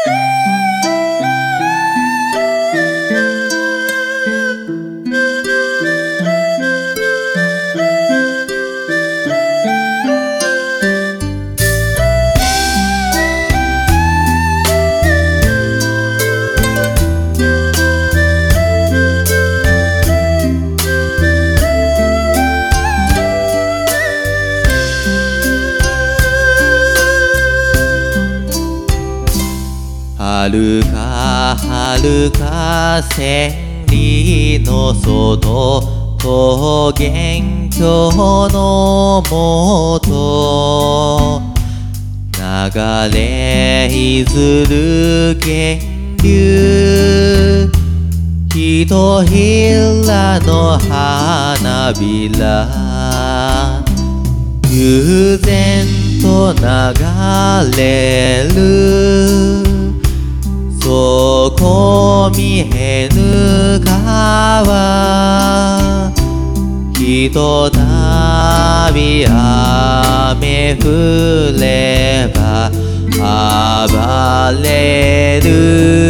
遥か遥か千里の外桃源郷のもと流れいずる源流ひとひらの花びら悠然と流れるそこ見えぬ川ひとたび雨降れば暴れる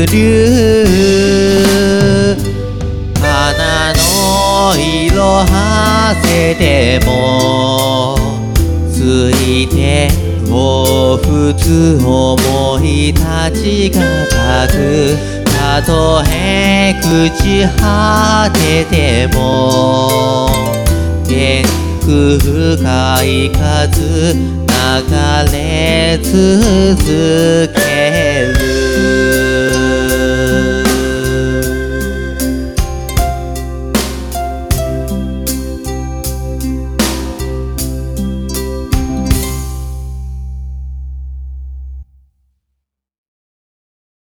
竜花の色あせてもついて彷彿思い立ちがたくたとえ朽ち果てても天空深い風流れ続